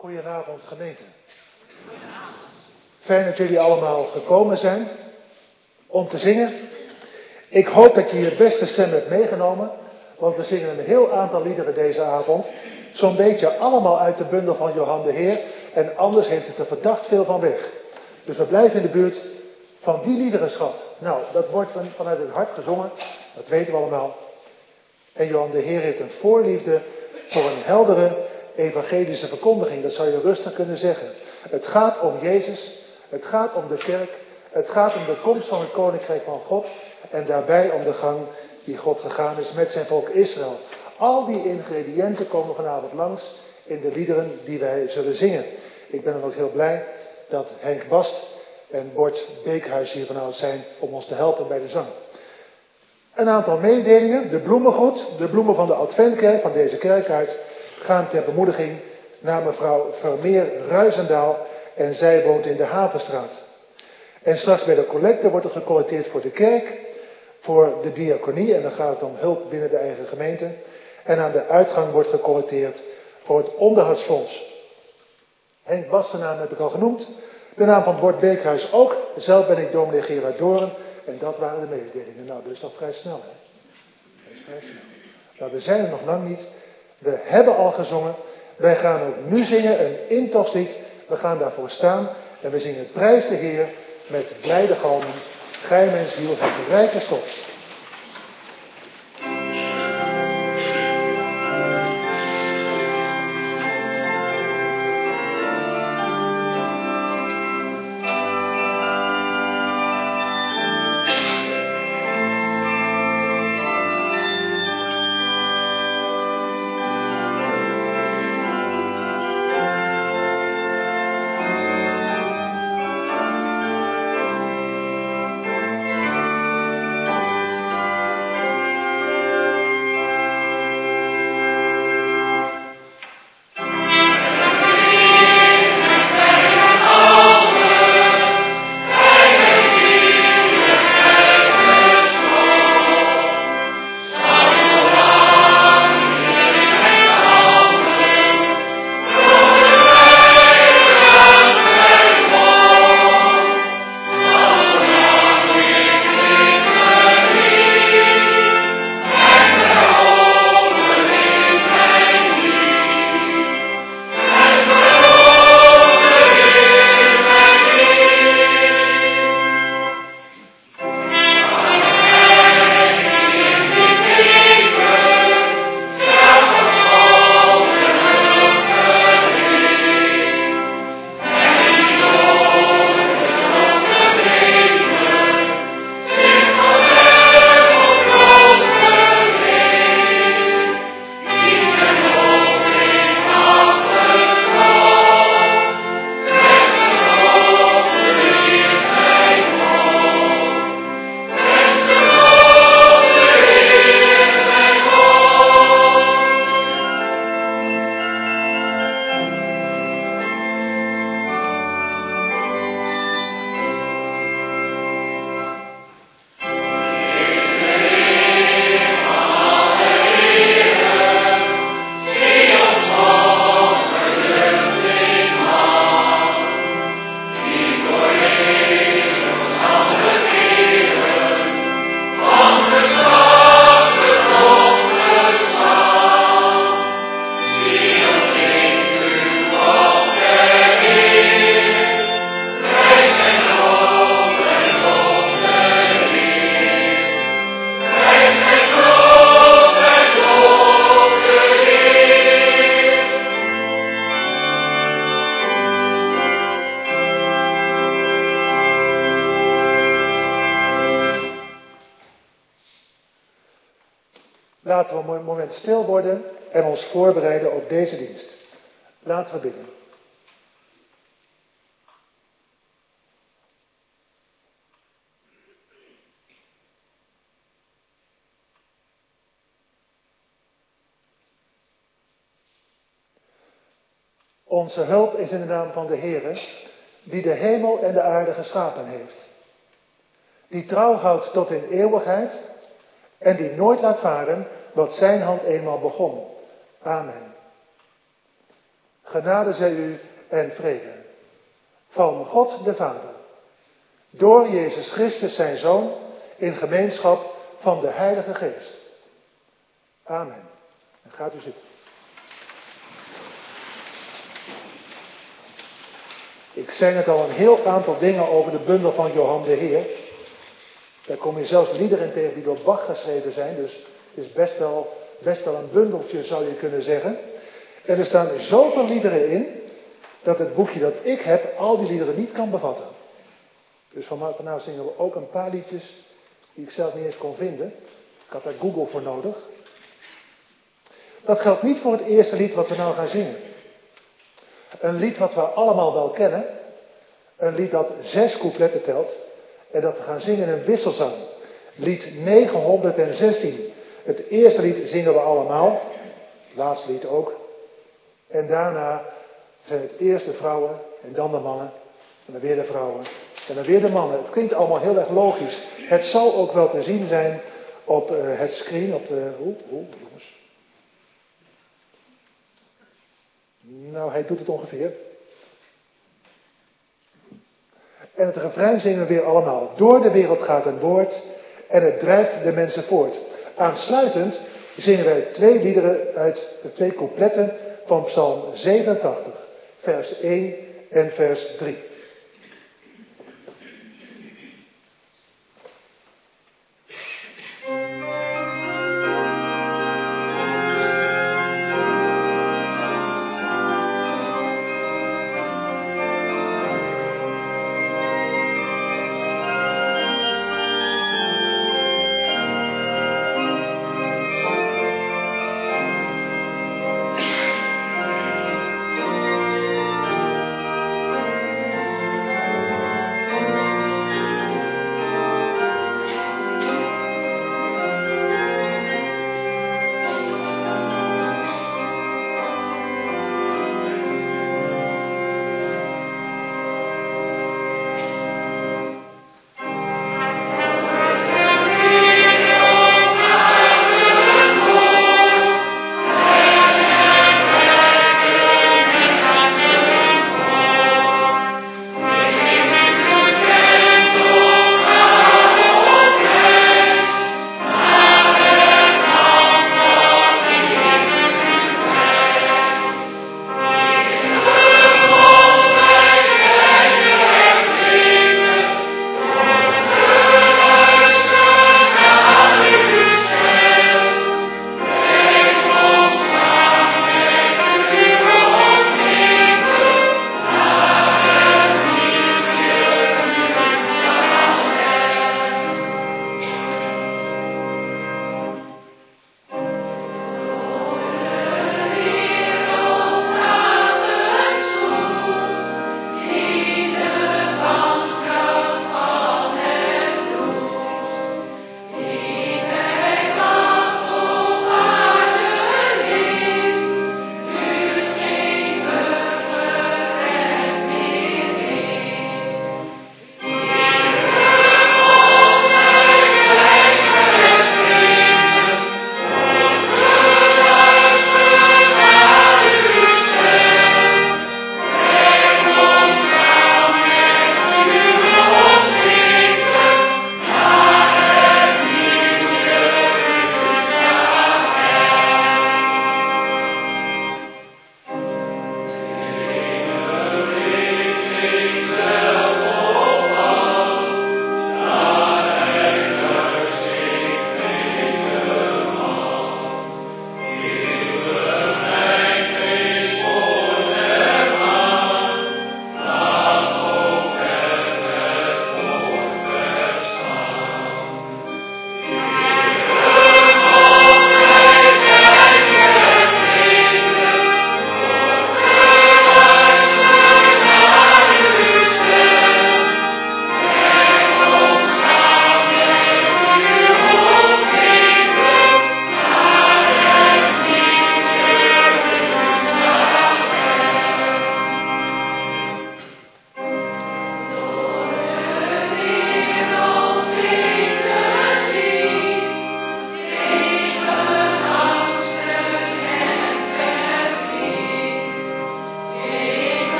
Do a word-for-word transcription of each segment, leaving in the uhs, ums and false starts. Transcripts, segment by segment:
Goedenavond gemeente. Fijn dat jullie allemaal gekomen zijn om te zingen. Ik hoop dat je je beste stem hebt meegenomen, want we zingen een heel aantal liederen deze avond. Zo'n beetje allemaal uit de bundel van Johan de Heer en anders heeft het er verdacht veel van weg. Dus we blijven in de buurt van die liederenschat. Nou, dat wordt van, vanuit het hart gezongen, dat weten we allemaal. En Johan de Heer heeft een voorliefde voor een heldere evangelische verkondiging, dat zou je rustig kunnen zeggen. Het gaat om Jezus, het gaat om de kerk, het gaat om de komst van het koninkrijk van God en daarbij om de gang die God gegaan is met zijn volk Israël. Al die ingrediënten komen vanavond langs in de liederen die wij zullen zingen. Ik ben dan ook heel blij dat Henk Bast en Bort Beekhuis hier vanavond zijn om ons te helpen bij de zang. Een aantal mededelingen. De bloemengoed, de bloemen van de Adventkerk, van deze kerk uit, gaan ter bemoediging naar mevrouw Vermeer-Ruizendaal en zij woont in de Havenstraat. En straks bij de collecte wordt er gecollecteerd voor de kerk, voor de diaconie en dan gaat het om hulp binnen de eigen gemeente. En aan de uitgang wordt gecollecteerd voor het onderhoudsfonds. Henk Bas, de naam heb ik al genoemd. De naam van Bort Beekhuis ook. Zelf ben ik dominee Gerard Doorn. En dat waren de mededelingen. Nou, dat is toch vrij snel, hè? Dat is vrij snel. Nou, we zijn er nog lang niet. We hebben al gezongen. Wij gaan ook nu zingen een intochtslied. We gaan daarvoor staan. En we zingen Prijs de Heer met blijde galmen. Gij mijn ziel het rijke stof. Laten we een moment stil worden en ons voorbereiden op deze dienst. Laten we bidden. Onze hulp is in de naam van de Heere, die de hemel en de aarde geschapen heeft. Die trouw houdt tot in eeuwigheid en die nooit laat varen wat zijn hand eenmaal begon. Amen. genade zij u en vrede. Van God de Vader. Door Jezus Christus zijn Zoon. In gemeenschap van de Heilige Geest. Amen. En gaat u zitten. Ik zei net al een heel aantal dingen over de bundel van Johan de Heer. Daar kom je zelfs liederen tegen die door Bach geschreven zijn. Dus het is best wel, best wel een bundeltje, zou je kunnen zeggen. En er staan zoveel liederen in, dat het boekje dat ik heb al die liederen niet kan bevatten. Dus vanavond zingen we ook een paar liedjes die ik zelf niet eens kon vinden. Ik had daar Google voor nodig. Dat geldt niet voor het eerste lied wat we nou gaan zingen. Een lied wat we allemaal wel kennen. Een lied dat zes coupletten telt. En dat we gaan zingen in een wisselzang. Lied negenhonderdzestien. Het eerste lied zingen we allemaal. Het laatste lied ook. En daarna zijn het eerst de vrouwen en dan de mannen. En dan weer de vrouwen. En dan weer de mannen. Het klinkt allemaal heel erg logisch. Het zal ook wel te zien zijn op uh, het screen. Op de... Oeh, oeh, jongens. Nou, hij doet het ongeveer. En het refrein zingen we weer allemaal. Door de wereld gaat een woord en het drijft de mensen voort. Aansluitend zingen wij twee liederen uit de twee coupletten van Psalm zevenentachtig. Vers één en vers drie.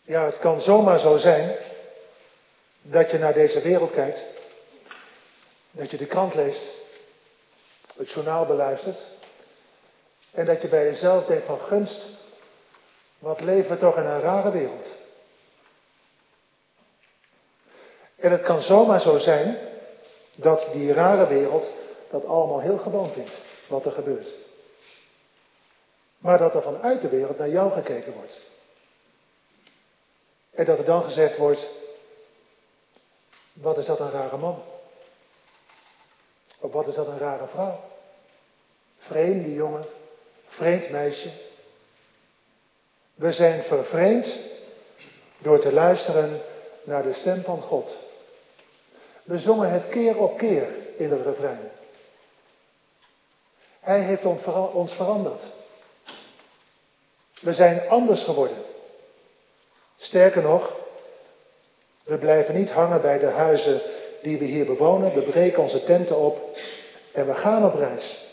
Ja, het kan zomaar zo zijn dat je naar deze wereld kijkt, dat je de krant leest, het journaal beluistert en dat je bij jezelf denkt van gunst, wat leven we toch in een rare wereld. En het kan zomaar zo zijn dat die rare wereld dat allemaal heel gewoon vindt, wat er gebeurt. Maar dat er vanuit de wereld naar jou gekeken wordt. En dat er dan gezegd wordt, wat is dat een rare man? Of wat is dat een rare vrouw? Vreemde jongen, vreemd meisje. We zijn vervreemd door te luisteren naar de stem van God. We zongen het keer op keer in het refrein. Hij heeft ons veranderd. We zijn anders geworden. Sterker nog, we blijven niet hangen bij de huizen die we hier bewonen. We breken onze tenten op en we gaan op reis.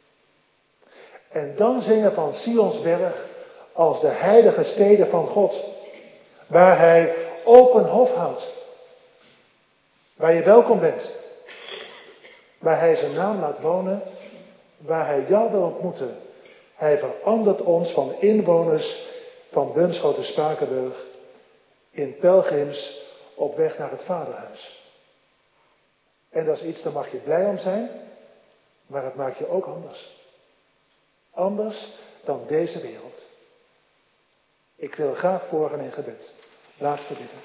En dan zingen van Sionsberg als de heilige steden van God. Waar hij open hof houdt. Waar je welkom bent. Waar hij zijn naam laat wonen. Waar hij jou wil ontmoeten. Hij verandert ons van inwoners van Bunschoten Spakenburg in pelgrims op weg naar het vaderhuis. En dat is iets, daar mag je blij om zijn, maar het maakt je ook anders. Anders dan deze wereld. Ik wil graag voorgaan in gebed. Laten we bidden.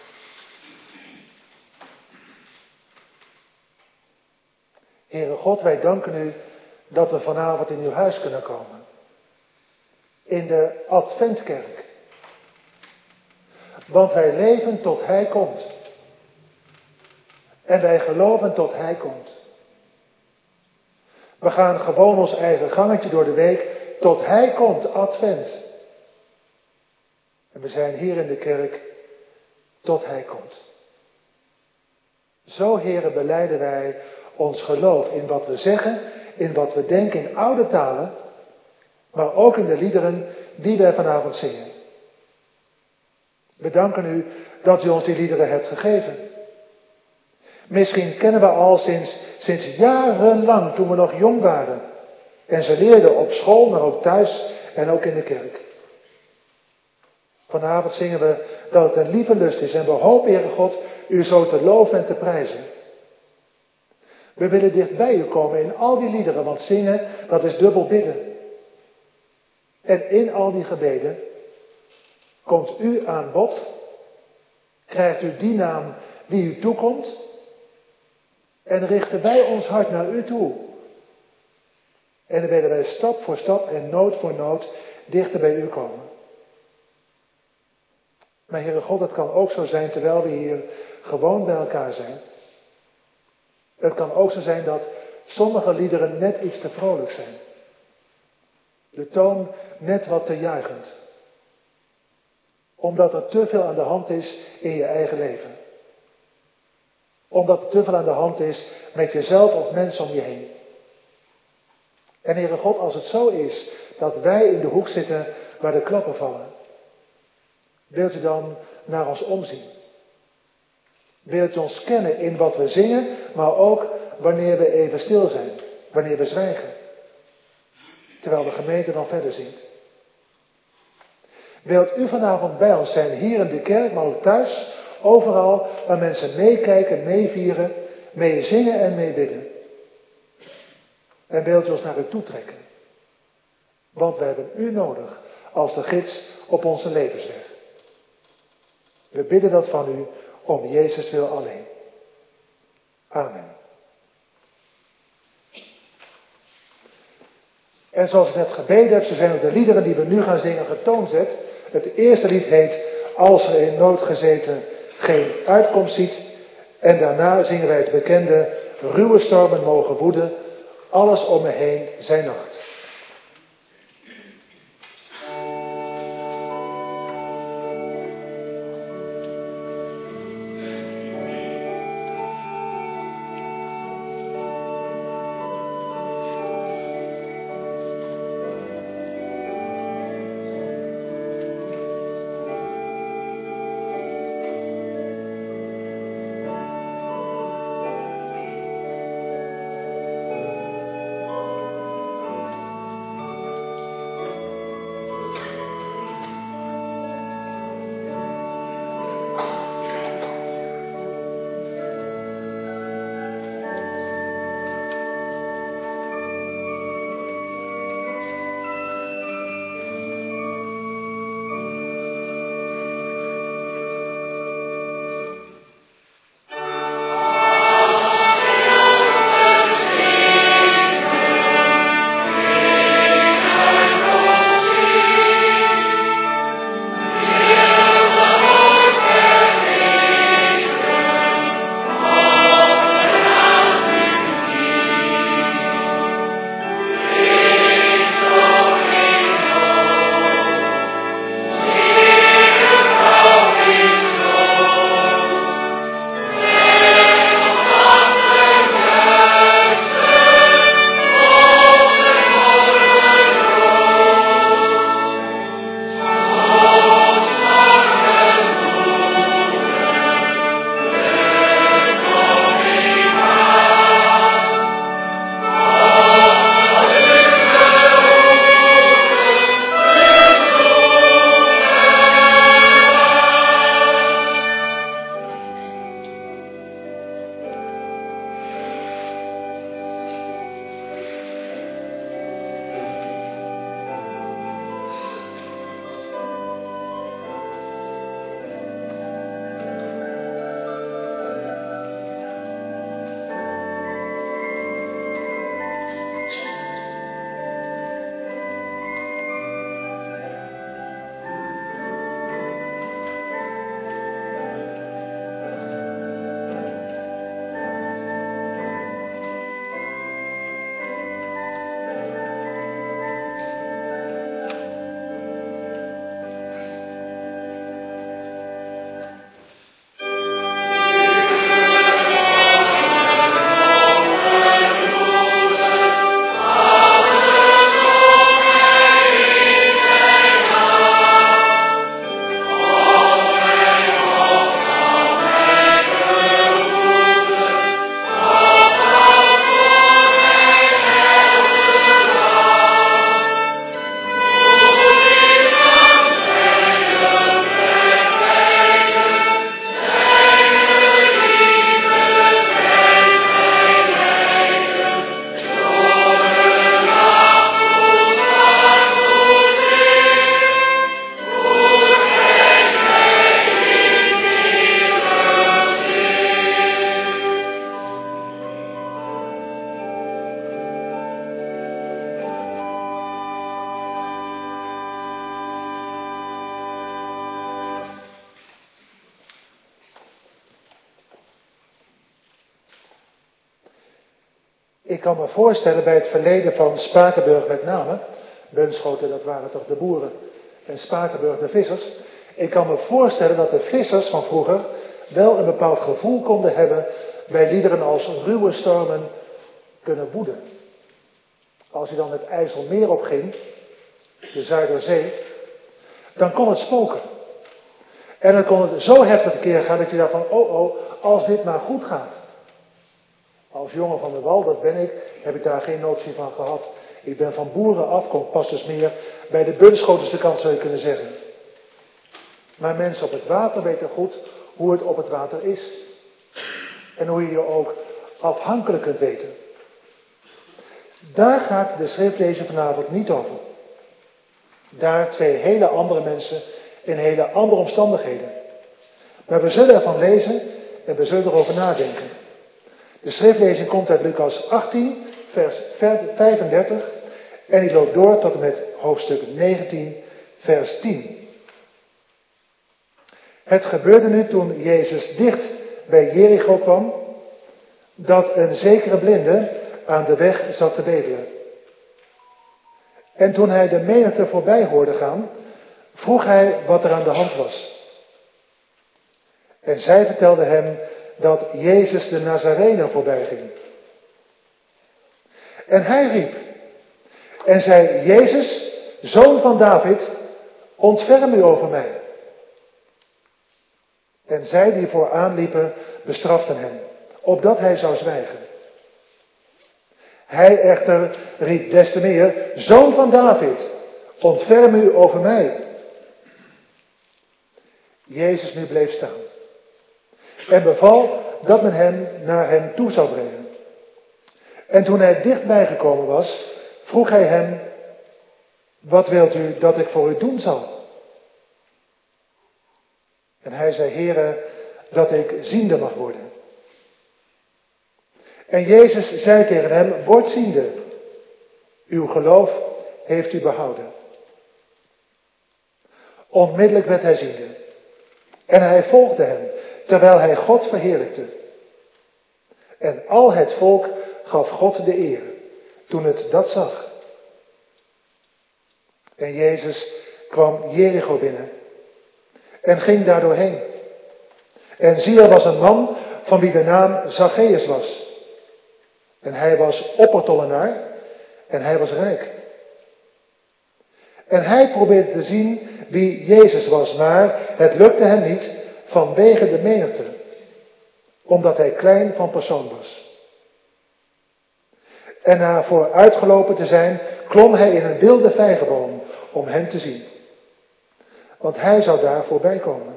Heere God, wij danken u dat we vanavond in uw huis kunnen komen. In de Adventkerk. Want wij leven tot hij komt. En wij geloven tot hij komt. We gaan gewoon ons eigen gangetje door de week tot hij komt, Advent. En we zijn hier in de kerk tot hij komt. Zo, Heere, belijden wij ons geloof in wat we zeggen, in wat we denken in oude talen, maar ook in de liederen die wij vanavond zingen. We danken u dat u ons die liederen hebt gegeven. Misschien kennen we al sinds, sinds jarenlang, toen we nog jong waren. En ze leerden op school, maar ook thuis en ook in de kerk. Vanavond zingen we dat het een lieve lust is en we hopen, Heere God, u zo te loven en te prijzen. We willen dicht bij u komen in al die liederen, want zingen, dat is dubbel bidden. En in al die gebeden komt u aan bod, krijgt u die naam die u toekomt en richten wij ons hart naar u toe. En dan willen wij stap voor stap en noot voor noot dichter bij u komen. Maar Heere God, het kan ook zo zijn terwijl we hier gewoon bij elkaar zijn. Het kan ook zo zijn dat sommige liederen net iets te vrolijk zijn. De toon net wat te juichend. Omdat er te veel aan de hand is in je eigen leven. Omdat er te veel aan de hand is met jezelf of mensen om je heen. En Heere God, als het zo is dat wij in de hoek zitten waar de klappen vallen. Wilt u dan naar ons omzien? Wilt u ons kennen in wat we zingen, maar ook wanneer we even stil zijn. Wanneer we zwijgen. Terwijl de gemeente dan verder zingt. Wilt u vanavond bij ons zijn, hier in de kerk, maar ook thuis, overal waar mensen meekijken, meevieren, mee zingen en mee bidden. En wilt u ons naar u toe trekken. Want we hebben u nodig als de gids op onze levensweg. We bidden dat van u om Jezus wil alleen. Amen. En zoals ik net gebeden heb, zo zijn ook de liederen die we nu gaan zingen getoonzet. Het eerste lied heet Als er in nood gezeten geen uitkomst ziet. En daarna zingen wij het bekende Ruwe stormen mogen woeden, alles om me heen zijn nacht. Ik kan me voorstellen bij het verleden van Spakenburg met name. Bunschoten, dat waren toch de boeren. En Spakenburg de vissers. Ik kan me voorstellen dat de vissers van vroeger wel een bepaald gevoel konden hebben bij liederen als ruwe stormen kunnen woeden. Als je dan het IJsselmeer opging, de Zuiderzee, dan kon het spoken. En dan kon het zo heftig tekeer gaan dat je dacht van, oh oh, als dit maar goed gaat. Als jongen van de wal, dat ben ik, heb ik daar geen notie van gehad. Ik ben van boeren af, kom pas dus meer bij de Bunschotense kant zou je kunnen zeggen. Maar mensen op het water weten goed hoe het op het water is. En hoe je je ook afhankelijk kunt weten. Daar gaat de schriftlezing vanavond niet over. Daar twee hele andere mensen in hele andere omstandigheden. Maar we zullen ervan lezen en we zullen erover nadenken. De schriftlezing komt uit Lucas achttien, vers vijfendertig. En die loopt door tot en met hoofdstuk negentien, vers tien. Het gebeurde nu toen Jezus dicht bij Jericho kwam, dat een zekere blinde aan de weg zat te bedelen. En toen hij de menigte voorbij hoorde gaan, vroeg hij wat er aan de hand was. En zij vertelde hem dat Jezus de Nazarener voorbij ging. En hij riep en zei, Jezus, zoon van David, ontferm u over mij. En zij die vooraan liepen, bestraften hem, opdat hij zou zwijgen. Hij echter riep des te meer, zoon van David, ontferm u over mij. Jezus nu bleef staan. En beval dat men hem naar hem toe zou brengen. En toen hij dichtbij gekomen was, vroeg hij hem, wat wilt u dat ik voor u doen zal? En hij zei, Heere, dat ik ziende mag worden. En Jezus zei tegen hem, word ziende. Uw geloof heeft u behouden. Onmiddellijk werd hij ziende. En hij volgde hem, terwijl hij God verheerlijkte. En al het volk gaf God de eer, toen het dat zag. En Jezus kwam Jericho binnen en ging daar doorheen. En zie, er was een man van wie de naam Zacchaeus was. En hij was oppertollenaar en hij was rijk. En hij probeerde te zien wie Jezus was, maar het lukte hem niet vanwege de menigte, omdat hij klein van persoon was. En na vooruitgelopen te zijn, klom hij in een wilde vijgenboom om hem te zien. Want hij zou daar voorbij komen.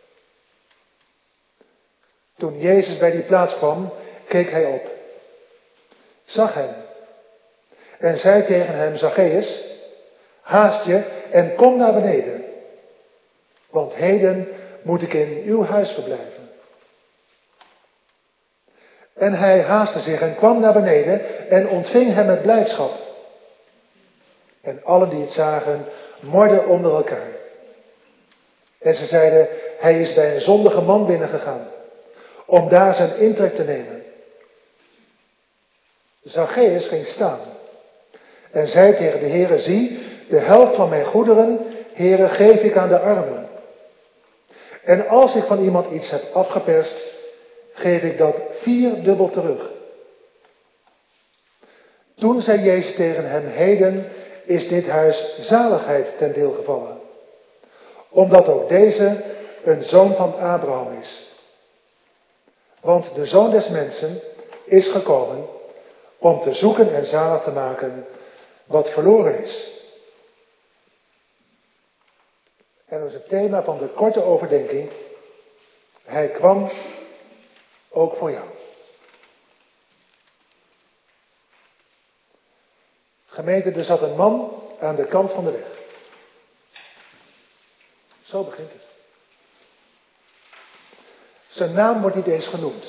Toen Jezus bij die plaats kwam, keek hij op, zag hem en zei tegen hem, Zacchaeus, haast je en kom naar beneden, want heden moet ik in uw huis verblijven. En hij haastte zich en kwam naar beneden en ontving hem met blijdschap. En allen die het zagen, morden onder elkaar. En ze zeiden, hij is bij een zondige man binnengegaan, om daar zijn intrek te nemen. Zacchaeus ging staan en zei tegen de Heere, zie, de helft van mijn goederen, Heere, geef ik aan de armen. En als ik van iemand iets heb afgeperst, geef ik dat vierdubbel terug. Toen zei Jezus tegen hem, heden is dit huis zaligheid ten deel gevallen, omdat ook deze een zoon van Abraham is. Want de Zoon des Mensen is gekomen om te zoeken en zalig te maken wat verloren is. En dat is het thema van de korte overdenking. Hij kwam ook voor jou. Gemeente, er zat een man aan de kant van de weg. Zo begint het. Zijn naam wordt niet eens genoemd.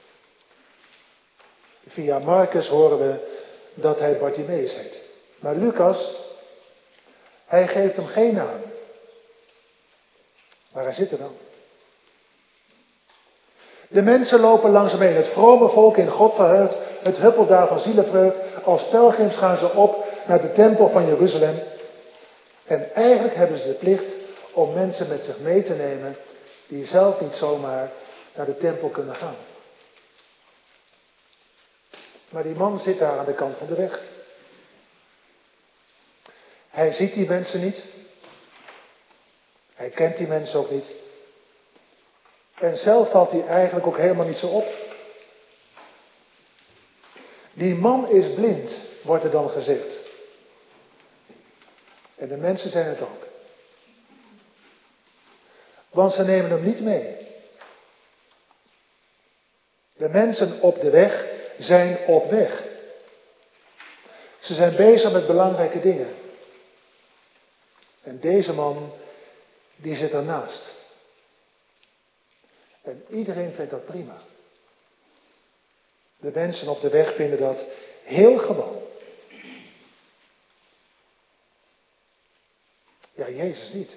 Via Marcus horen we dat hij Bartimeus heet. Maar Lucas, hij geeft hem geen naam. Maar hij zit er dan. De mensen lopen langs hem heen. Het vrome volk in God verheugt. Het huppelt daar van zielenvreugd. Als pelgrims gaan ze op naar de tempel van Jeruzalem. En eigenlijk hebben ze de plicht om mensen met zich mee te nemen die zelf niet zomaar naar de tempel kunnen gaan. Maar die man zit daar aan de kant van de weg. Hij ziet die mensen niet. Hij kent die mensen ook niet. En zelf valt hij eigenlijk ook helemaal niet zo op. Die man is blind, wordt er dan gezegd. En de mensen zijn het ook. Want ze nemen hem niet mee. De mensen op de weg zijn op weg. Ze zijn bezig met belangrijke dingen. En deze man, die zit ernaast. En iedereen vindt dat prima. De mensen op de weg vinden dat heel gewoon. Ja, Jezus niet.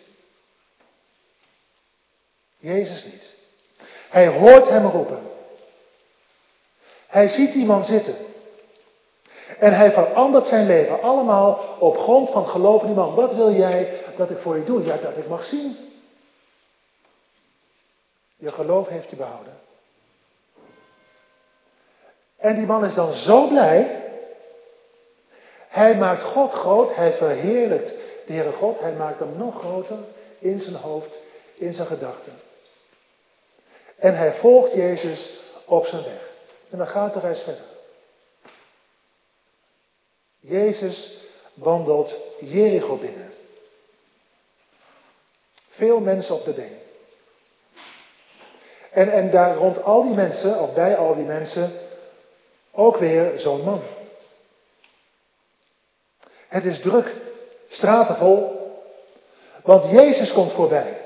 Jezus niet. Hij hoort hem roepen. Hij ziet die man zitten. En hij verandert zijn leven allemaal op grond van geloof in die man. Wat wil jij dat ik voor je doe? Ja, dat ik mag zien. Je geloof heeft je behouden. En die man is dan zo blij. Hij maakt God groot. Hij verheerlijkt de Heere God. Hij maakt hem nog groter in zijn hoofd, in zijn gedachten. En hij volgt Jezus op zijn weg. En dan gaat de reis verder. Jezus wandelt Jericho binnen. Veel mensen op de been. En, en daar rond al die mensen, of bij al die mensen, ook weer zo'n man. Het is druk, straten vol, want Jezus komt voorbij.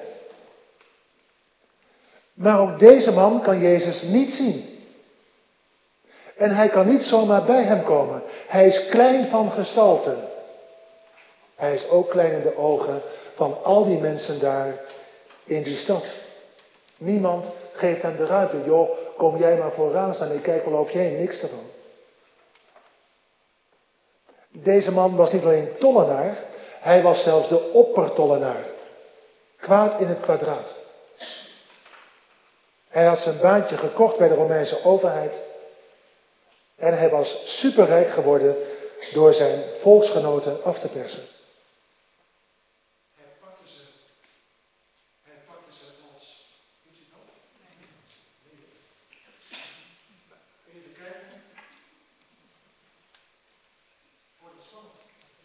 Maar ook deze man kan Jezus niet zien. En hij kan niet zomaar bij hem komen. Hij is klein van gestalte. Hij is ook klein in de ogen van al die mensen daar in die stad. Niemand geeft hem de ruimte. Joh, kom jij maar vooraan staan. Ik kijk wel over je heen. Niks ervan. Deze man was niet alleen tollenaar. Hij was zelfs de oppertollenaar. Kwaad in het kwadraat. Hij had zijn baantje gekocht bij de Romeinse overheid. En hij was superrijk geworden door zijn volksgenoten af te persen. Hij pakte ze, hij pakte ze als, weet je dat? Even kijken. Voor het spannend.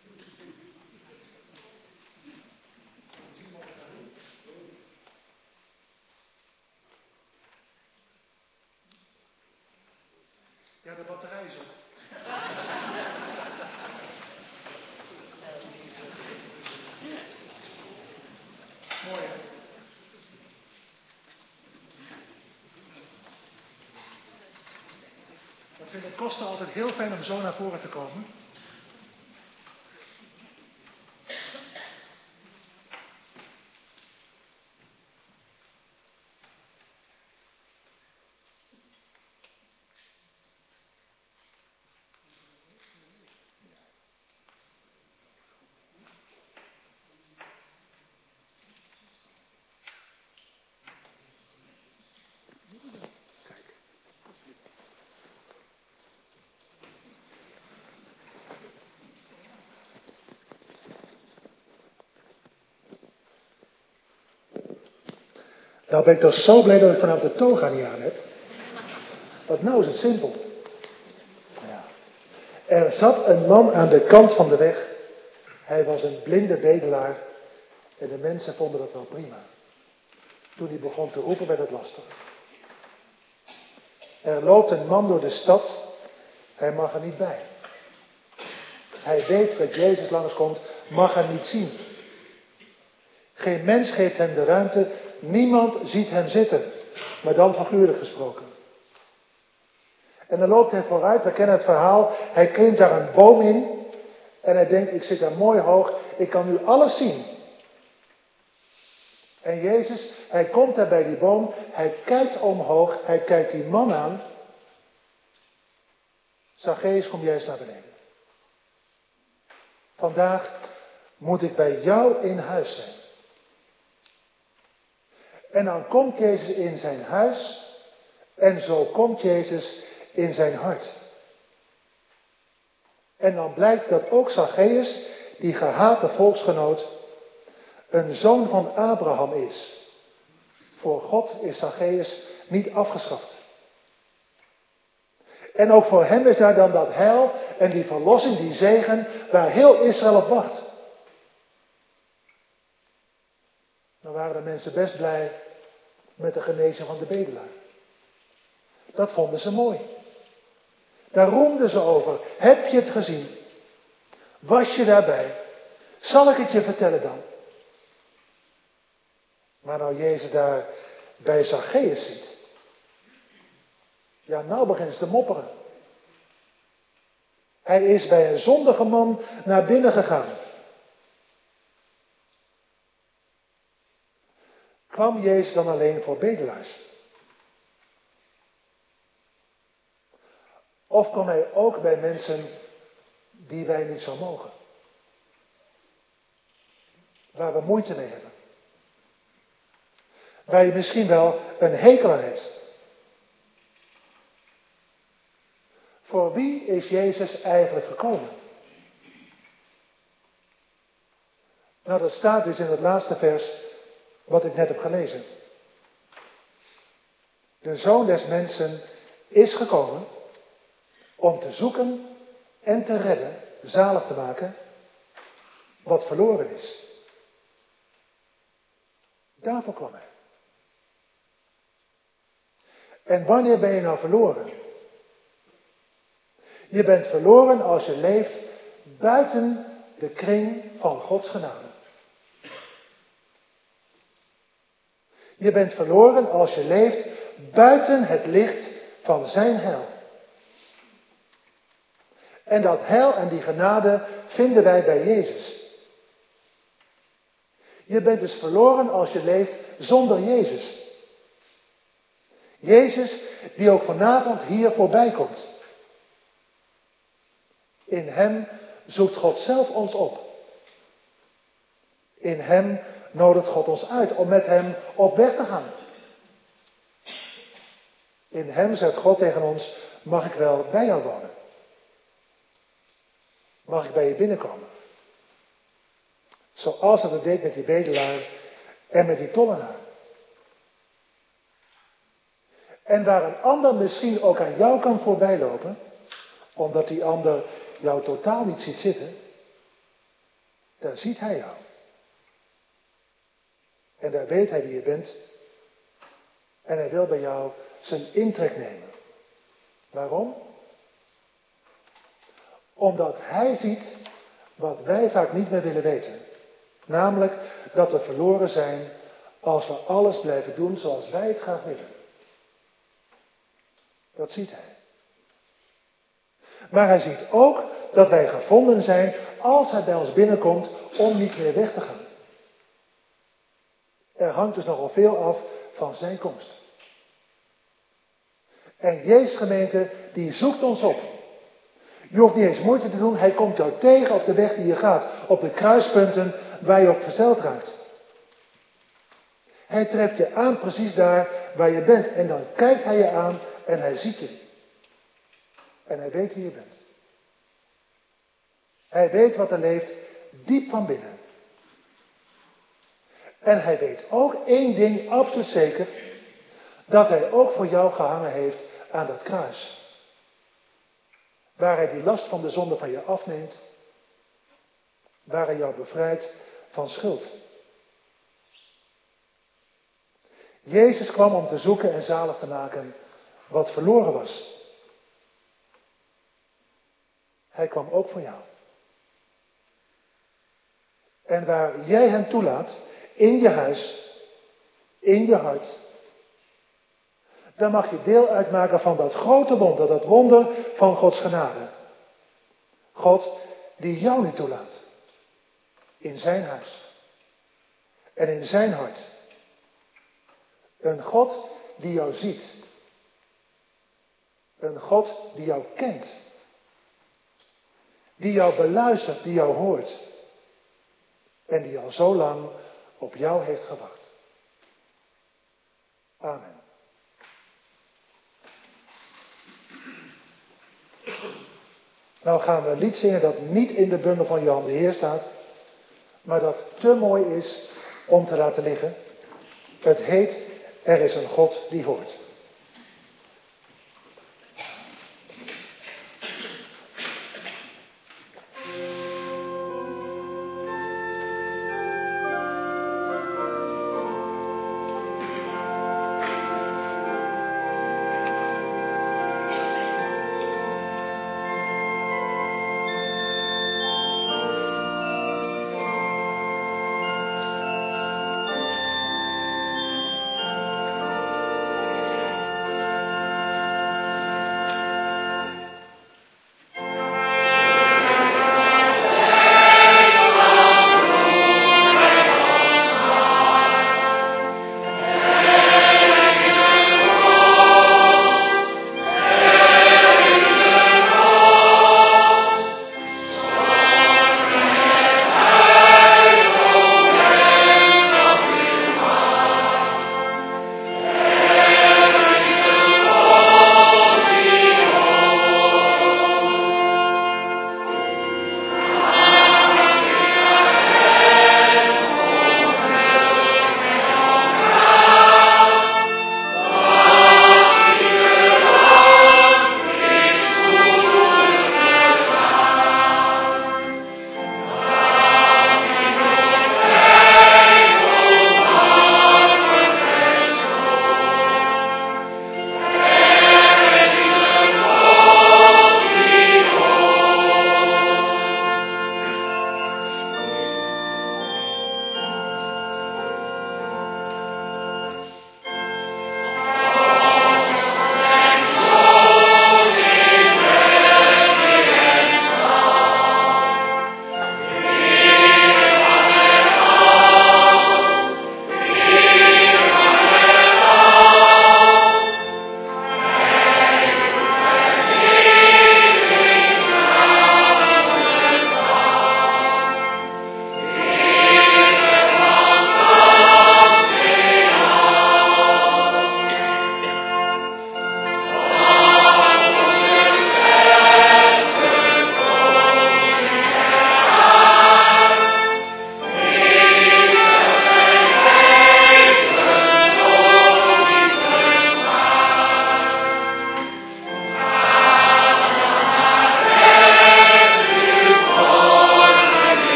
Ja, de batterij is op. Mooi, hè? Dat vind ik kosten altijd heel fijn om zo naar voren te komen. Nou ben ik toch zo blij dat ik vanavond de toga niet aan heb. Want nou is het simpel. Ja. Er zat een man aan de kant van de weg. Hij was een blinde bedelaar. En de mensen vonden dat wel prima. Toen hij begon te roepen werd het lastig. Er loopt een man door de stad. Hij mag er niet bij. Hij weet dat Jezus langskomt, mag hem niet zien. Geen mens geeft hem de ruimte. Niemand ziet hem zitten. Maar dan figuurlijk gesproken. En dan loopt hij vooruit, we kennen het verhaal. Hij klimt daar een boom in. En hij denkt, ik zit daar mooi hoog. Ik kan nu alles zien. En Jezus, hij komt daar bij die boom, hij kijkt omhoog, hij kijkt die man aan. Zacchaeus, kom jij eens naar beneden. Vandaag moet ik bij jou in huis zijn. En dan komt Jezus in zijn huis en zo komt Jezus in zijn hart. En dan blijkt dat ook Zacchaeus, die gehate volksgenoot, een zoon van Abraham is. Voor God is Zacchaeus niet afgeschaft. En ook voor hem is daar dan dat heil en die verlossing, die zegen, waar heel Israël op wacht. Dan waren de mensen best blij met de genezing van de bedelaar. Dat vonden ze mooi. Daar roemden ze over. Heb je het gezien? Was je daarbij? Zal ik het je vertellen dan? Maar nou Jezus daar bij Zacchaeus ziet. Ja, nou begint ze te mopperen. Hij is bij een zondige man naar binnen gegaan. Kwam Jezus dan alleen voor bedelaars? Of kwam hij ook bij mensen die wij niet zo mogen? Waar we moeite mee hebben. Waar je misschien wel een hekel aan hebt. Voor wie is Jezus eigenlijk gekomen? Nou, dat staat dus in het laatste vers wat ik net heb gelezen. De Zoon des Mensen is gekomen om te zoeken en te redden, zalig te maken, wat verloren is. Daarvoor kwam hij. En wanneer ben je nou verloren? Je bent verloren als je leeft buiten de kring van Gods genade. Je bent verloren als je leeft buiten het licht van zijn heil. En dat heil en die genade vinden wij bij Jezus. Je bent dus verloren als je leeft zonder Jezus. Jezus die ook vanavond hier voorbij komt. In hem zoekt God zelf ons op. In hem nodigt God ons uit om met hem op weg te gaan. In hem zegt God tegen ons, mag ik wel bij jou wonen? Mag ik bij je binnenkomen? Zoals dat het deed met die bedelaar en met die tollenaar. En waar een ander misschien ook aan jou kan voorbijlopen, omdat die ander jou totaal niet ziet zitten, daar ziet hij jou. En daar weet hij wie je bent. En hij wil bij jou zijn intrek nemen. Waarom? Omdat hij ziet wat wij vaak niet meer willen weten. Namelijk dat we verloren zijn als we alles blijven doen zoals wij het graag willen. Dat ziet hij. Maar hij ziet ook dat wij gevonden zijn als hij bij ons binnenkomt om niet meer weg te gaan. Er hangt dus nogal veel af van zijn komst. En Jezus gemeente, die zoekt ons op. Je hoeft niet eens moeite te doen, hij komt jou tegen op de weg die je gaat. Op de kruispunten waar je op verzeild raakt. Hij treft je aan precies daar waar je bent. En dan kijkt hij je aan en hij ziet je. En hij weet wie je bent. Hij weet wat er leeft diep van binnen. En hij weet ook één ding absoluut zeker. Dat hij ook voor jou gehangen heeft aan dat kruis. Waar hij die last van de zonde van je afneemt. Waar hij jou bevrijdt van schuld. Jezus kwam om te zoeken en zalig te maken wat verloren was. Hij kwam ook voor jou. En waar jij hem toelaat, in je huis, in je hart, dan mag je deel uitmaken van dat grote wonder, dat wonder van Gods genade. God die jou nu toelaat. In zijn huis. En in zijn hart. Een God die jou ziet. Een God die jou kent. Die jou beluistert, die jou hoort. En die al zo lang op jou heeft gewacht. Amen. Nou gaan we een lied zingen dat niet in de bundel van Johan de Heer staat, maar dat te mooi is om te laten liggen. Het heet Er is een God die hoort.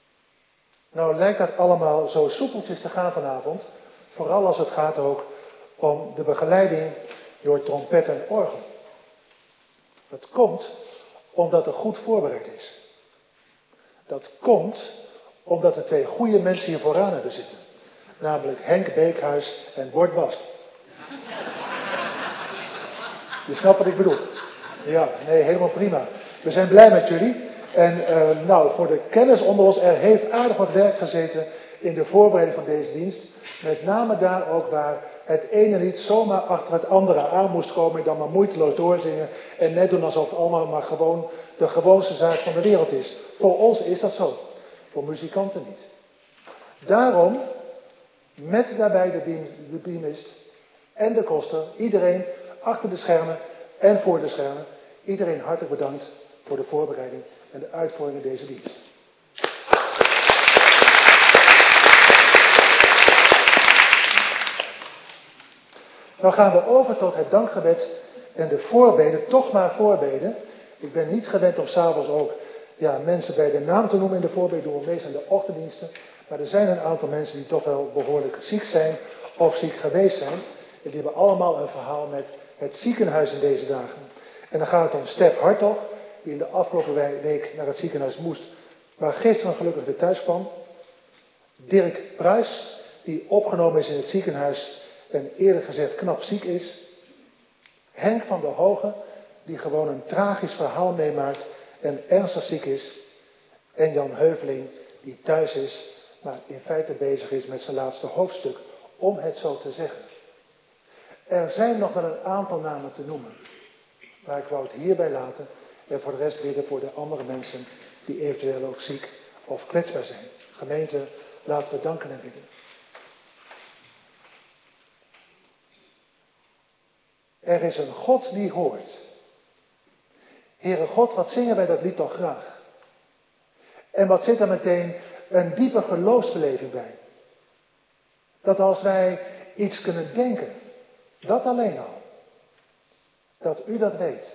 Nou lijkt dat allemaal zo soepeltjes te gaan vanavond. Vooral als het gaat ook om de begeleiding door trompet en orgel. Dat komt omdat er goed voorbereid is. Dat komt omdat er twee goede mensen hier vooraan hebben zitten. Namelijk Henk Beekhuis en Bord Bast. Je snapt wat ik bedoel. Ja, nee, helemaal prima. We zijn blij met jullie. En uh, nou, voor de kennis onder ons, er heeft aardig wat werk gezeten in de voorbereiding van deze dienst. Met name daar ook waar het ene lied zomaar achter het andere aan moest komen en dan maar moeiteloos doorzingen en net doen alsof het allemaal maar gewoon de gewoonste zaak van de wereld is. Voor ons is dat zo. Voor muzikanten niet. Daarom, met daarbij de, beam, de beamist en de koster, iedereen achter de schermen en voor de schermen, iedereen hartelijk bedankt voor de voorbereiding en de uitvoering van deze dienst. Dan gaan we over tot het dankgebed en de voorbeden, toch maar voorbeden. Ik ben niet gewend om s'avonds ook ja, mensen bij de naam te noemen in de voorbeden, doen we meestal in de ochtenddiensten. Maar er zijn een aantal mensen die toch wel behoorlijk ziek zijn of ziek geweest zijn. En die hebben allemaal een verhaal met het ziekenhuis in deze dagen. En dan gaat het om Stef Hartog, die in de afgelopen week naar het ziekenhuis moest, maar gisteren gelukkig weer thuis kwam. Dirk Pruis, die opgenomen is in het ziekenhuis en eerlijk gezegd knap ziek is. Henk van der Hogen, die gewoon een tragisch verhaal meemaakt en ernstig ziek is. En Jan Heuveling, die thuis is, maar in feite bezig is met zijn laatste hoofdstuk, om het zo te zeggen. Er zijn nog wel een aantal namen te noemen, maar ik wou het hierbij laten en voor de rest bidden voor de andere mensen die eventueel ook ziek of kwetsbaar zijn. Gemeente, laten we danken en bidden. Er is een God die hoort. Heere God, wat zingen wij dat lied toch graag. En wat zit er meteen een diepe geloofsbeleving bij. Dat als wij iets kunnen denken, dat alleen al. Dat u dat weet.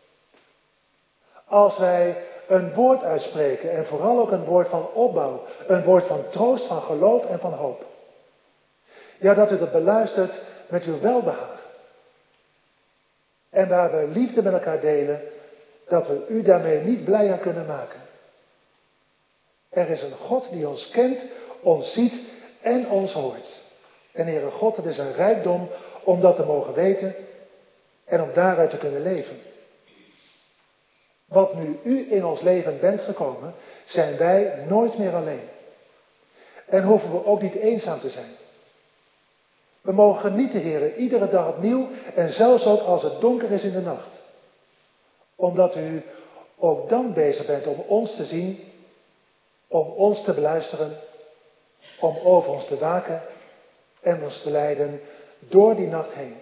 Als wij een woord uitspreken en vooral ook een woord van opbouw. Een woord van troost, van geloof en van hoop. Ja, dat u dat beluistert met uw welbehagen. En waar we liefde met elkaar delen, dat we u daarmee niet blijer kunnen maken. Er is een God die ons kent, ons ziet en ons hoort. En Heere God, het is een rijkdom om dat te mogen weten en om daaruit te kunnen leven. Want nu u in ons leven bent gekomen, zijn wij nooit meer alleen. En hoeven we ook niet eenzaam te zijn. We mogen genieten, Heere, iedere dag opnieuw en zelfs ook als het donker is in de nacht. Omdat u ook dan bezig bent om ons te zien, om ons te beluisteren, om over ons te waken en ons te leiden door die nacht heen.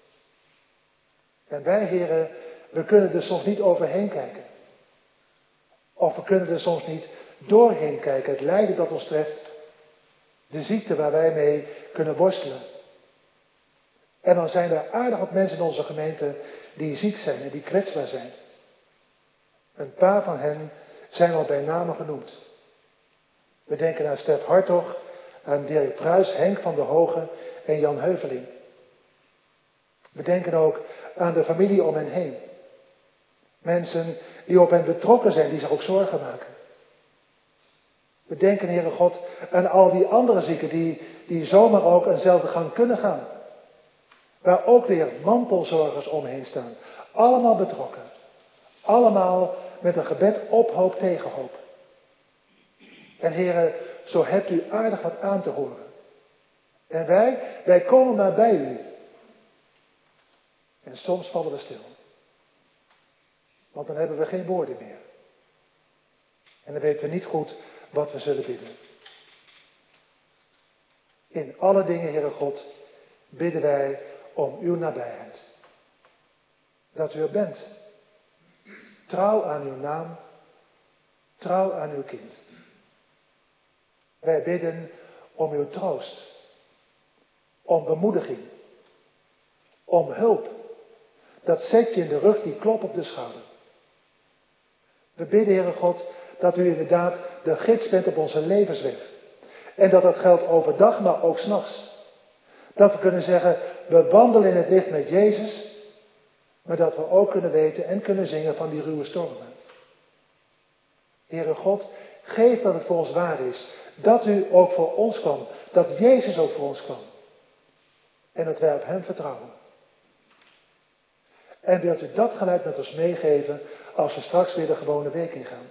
En wij, Heere, we kunnen er soms niet overheen kijken. Of we kunnen er soms niet doorheen kijken, het lijden dat ons treft, de ziekte waar wij mee kunnen worstelen. En dan zijn er aardig wat mensen in onze gemeente die ziek zijn en die kwetsbaar zijn. Een paar van hen zijn al bij name genoemd. We denken aan Stef Hartog, aan Dirk Pruis, Henk van der Hogen en Jan Heuveling. We denken ook aan de familie om hen heen. Mensen die op hen betrokken zijn, die zich ook zorgen maken. We denken, Heere God, aan al die andere zieken die, die zomaar ook eenzelfde gang kunnen gaan. Waar ook weer mantelzorgers omheen staan. Allemaal betrokken. Allemaal met een gebed op hoop tegen hoop. En Heere, zo hebt u aardig wat aan te horen. En wij, wij komen maar bij u. En soms vallen we stil. Want dan hebben we geen woorden meer. En dan weten we niet goed wat we zullen bidden. In alle dingen, Heere God, bidden wij om uw nabijheid. Dat u er bent. Trouw aan uw naam. Trouw aan uw kind. Wij bidden om uw troost. Om bemoediging. Om hulp. Dat zetje in de rug, die klop op de schouder. We bidden, Heere God, dat u inderdaad de gids bent op onze levensweg. En dat dat geldt overdag, maar ook 's nachts. Dat we kunnen zeggen, we wandelen in het licht met Jezus, maar dat we ook kunnen weten en kunnen zingen van die ruwe stormen. Heere God, geef dat het voor ons waar is, dat u ook voor ons kwam, dat Jezus ook voor ons kwam. En dat wij op hem vertrouwen. En wilt u dat geluid met ons meegeven als we straks weer de gewone week ingaan?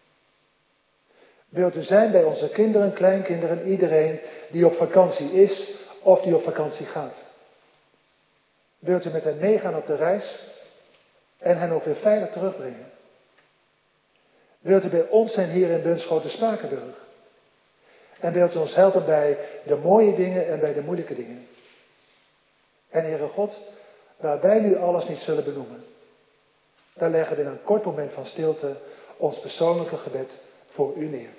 Wilt u zijn bij onze kinderen, kleinkinderen, iedereen die op vakantie is of die op vakantie gaat? Wilt u met hen meegaan op de reis en hen ook weer veilig terugbrengen? Wilt u bij ons zijn hier in Bunschoten-Spakenburg? En wilt u ons helpen bij de mooie dingen en bij de moeilijke dingen? En Heere God, waar wij nu alles niet zullen benoemen, daar leggen we in een kort moment van stilte ons persoonlijke gebed voor u neer.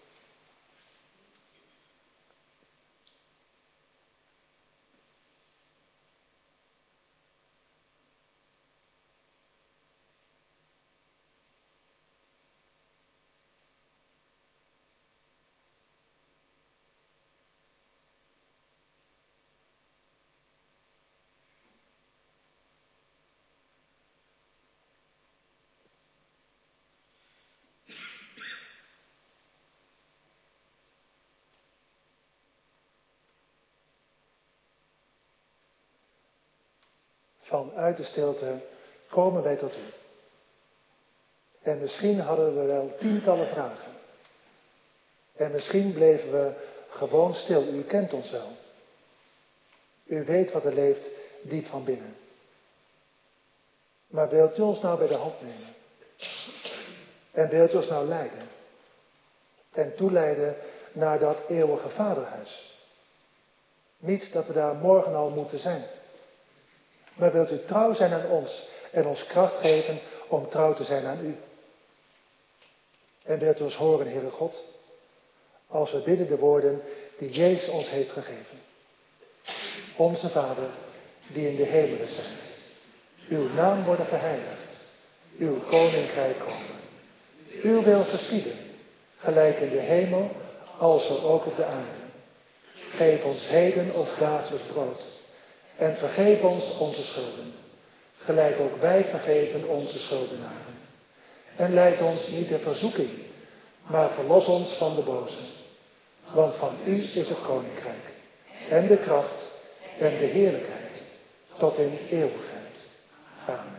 Vanuit de stilte komen wij tot u. En misschien hadden we wel tientallen vragen. En misschien bleven we gewoon stil. U kent ons wel. U weet wat er leeft diep van binnen. Maar wilt u ons nou bij de hand nemen? En wilt u ons nou leiden? En toeleiden naar dat eeuwige vaderhuis? Niet dat we daar morgen al moeten zijn. Maar wilt u trouw zijn aan ons en ons kracht geven om trouw te zijn aan u? En wilt u ons horen, Heere God, als we bidden de woorden die Jezus ons heeft gegeven. Onze Vader, die in de hemelen zijt. Uw naam worden verheiligd. Uw koninkrijk komen. Uw wil geschieden, gelijk in de hemel, als er ook op de aarde. Geef ons heden ons dagelijks brood. En vergeef ons onze schulden, gelijk ook wij vergeven onze schuldenaren. En leid ons niet in verzoeking, maar verlos ons van de boze. Want van u is het koninkrijk, en de kracht, en de heerlijkheid, tot in eeuwigheid. Amen.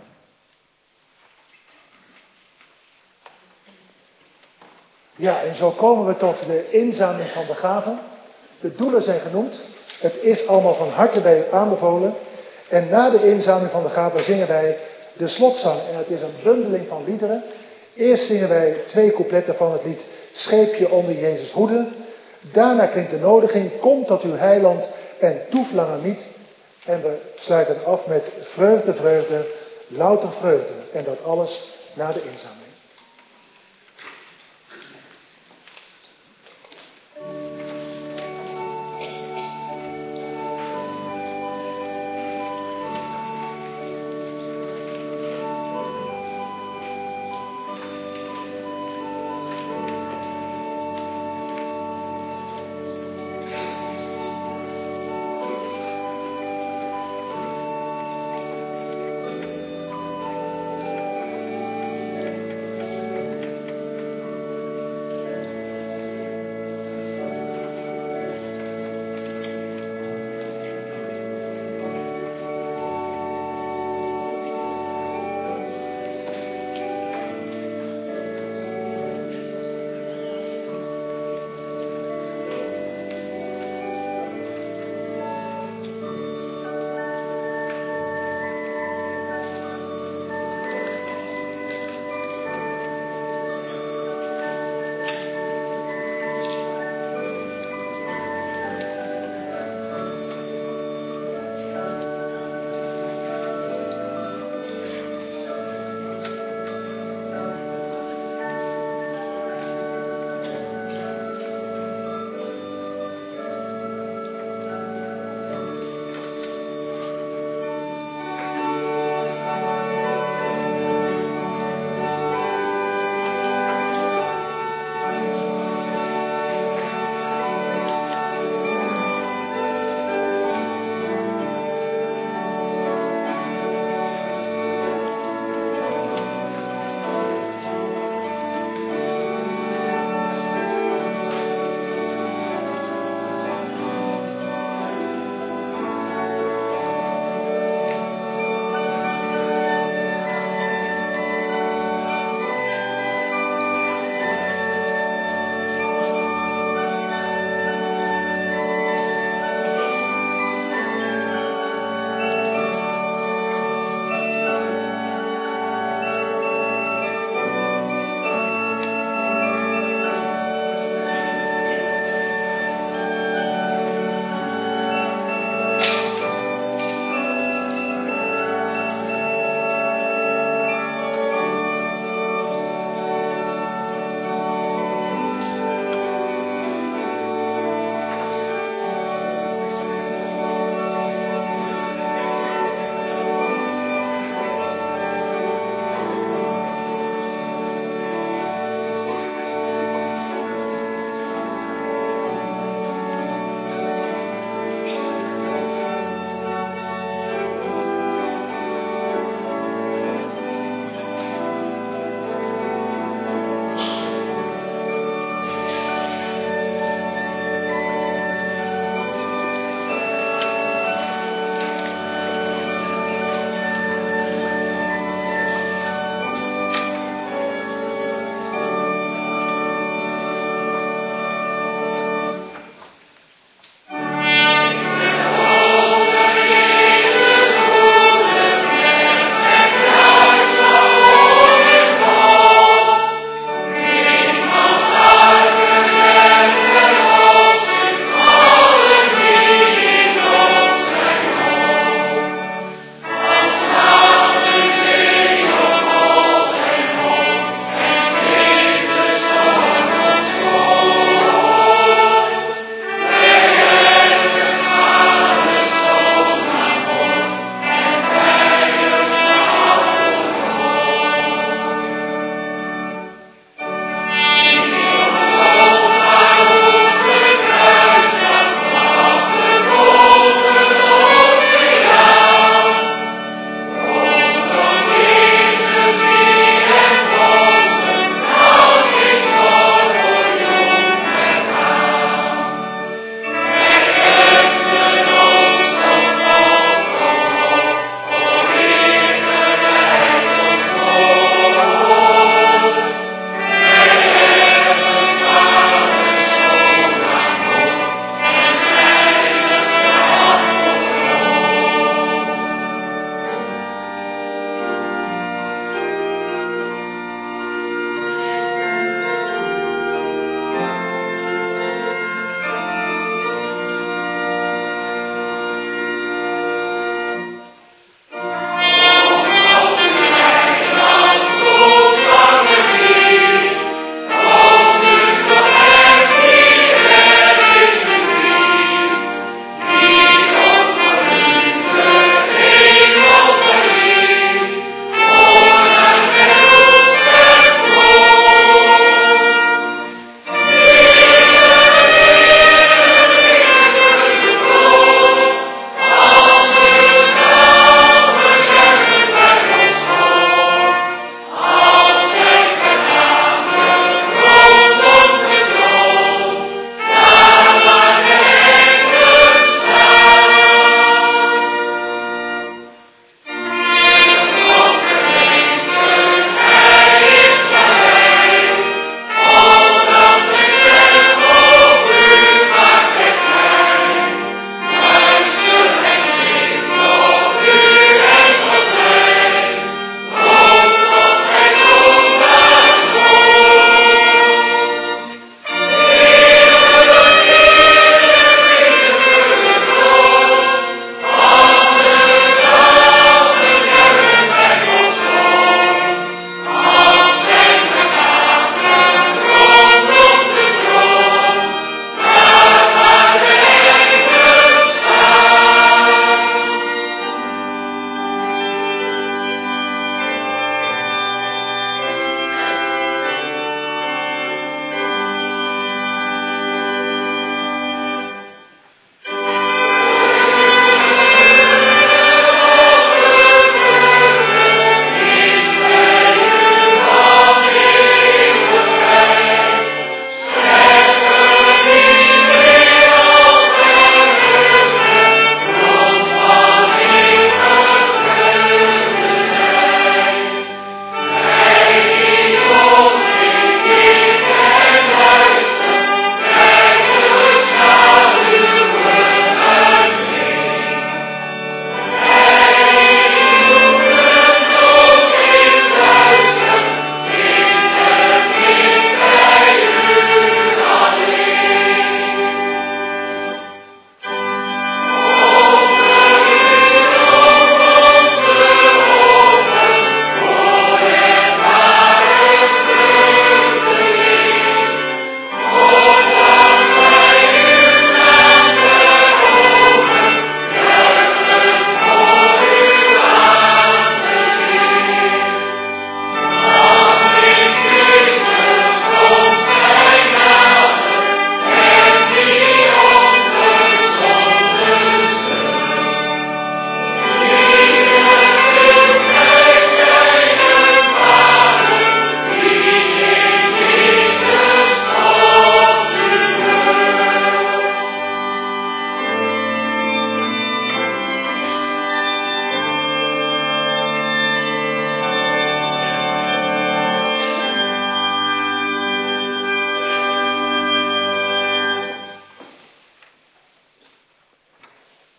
Ja, en zo komen we tot de inzameling van de gaven. De doelen zijn genoemd. Het is allemaal van harte bij u aanbevolen. En na de inzameling van de gaven zingen wij de slotzang. En het is een bundeling van liederen. Eerst zingen wij twee coupletten van het lied Scheepje onder Jezus hoede. Daarna klinkt de nodiging, kom tot uw heiland en toeflanger niet. En we sluiten af met vreugde, vreugde, louter vreugde. En dat alles na de inzameling.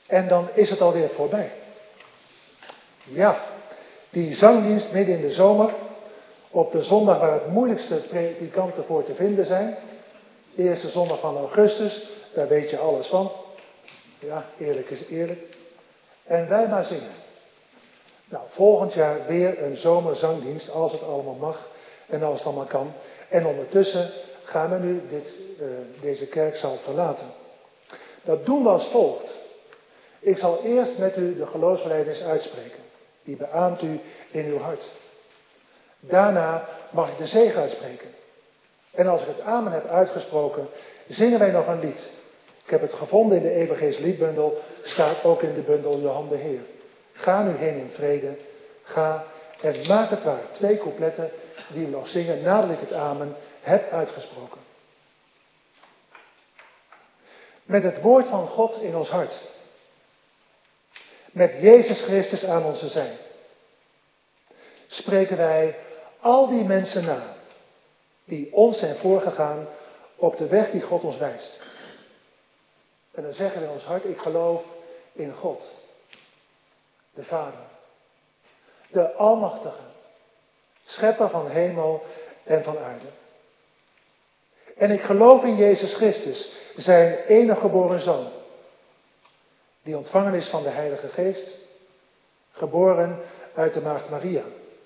En dan is het alweer voorbij. Ja, die zangdienst midden in de zomer, op de zondag waar het moeilijkste predikanten voor te vinden zijn. Eerste zondag van augustus, daar weet je alles van. Ja, eerlijk is eerlijk. En wij maar zingen. Nou, volgend jaar weer een zomerzangdienst, als het allemaal mag en als het allemaal kan. En ondertussen gaan we nu dit, uh, deze kerkzaal verlaten. Dat doen we als volgt. Ik zal eerst met u de geloofsbelijdenis uitspreken. Die beaamt u in uw hart. Daarna mag ik de zegen uitspreken. En als ik het amen heb uitgesproken, zingen wij nog een lied. Ik heb het gevonden in de Evangelische liedbundel, staat ook in de bundel Uw handen Heer. Ga nu heen in vrede, ga en maak het waar. Twee coupletten die we nog zingen nadat ik het amen heb uitgesproken. Met het woord van God in ons hart. Met Jezus Christus aan onze zij. Spreken wij al die mensen na die ons zijn voorgegaan op de weg die God ons wijst. En dan zeggen we in ons hart, ik geloof in God, de Vader, de Almachtige, Schepper van hemel en van aarde. En ik geloof in Jezus Christus, zijn enige geboren Zoon, die ontvangen is van de Heilige Geest, geboren uit de Maagd Maria.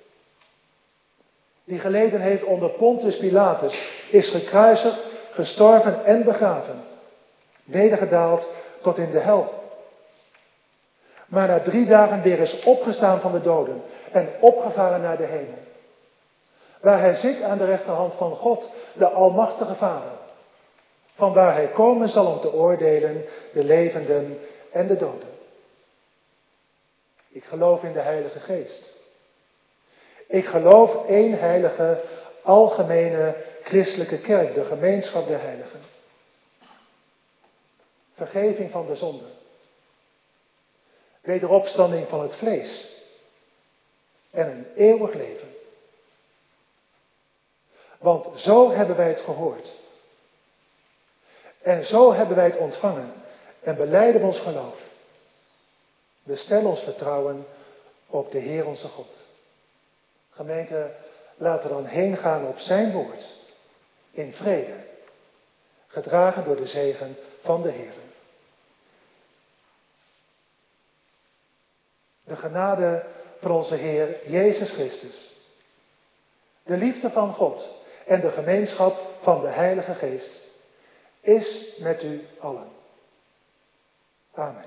Die geleden heeft onder Pontius Pilatus, is gekruisigd, gestorven en begraven, nedergedaald tot in de hel. Maar na drie dagen weer is opgestaan van de doden en opgevaren naar de hemel. Waar hij zit aan de rechterhand van God, de Almachtige Vader. Van waar hij komen zal om te oordelen de levenden en de doden. Ik geloof in de Heilige Geest. Ik geloof één heilige, algemene, christelijke kerk, de gemeenschap der heiligen. Vergeving van de zonde. Wederopstanding van het vlees. En een eeuwig leven. Want zo hebben wij het gehoord. En zo hebben wij het ontvangen. En belijden ons geloof. We stellen ons vertrouwen op de Heer onze God. Gemeente, laten we dan heen gaan op zijn woord. In vrede. Gedragen door de zegen van de Heer. De genade van onze Heer Jezus Christus. De liefde van God en de gemeenschap van de Heilige Geest is met u allen. Amen.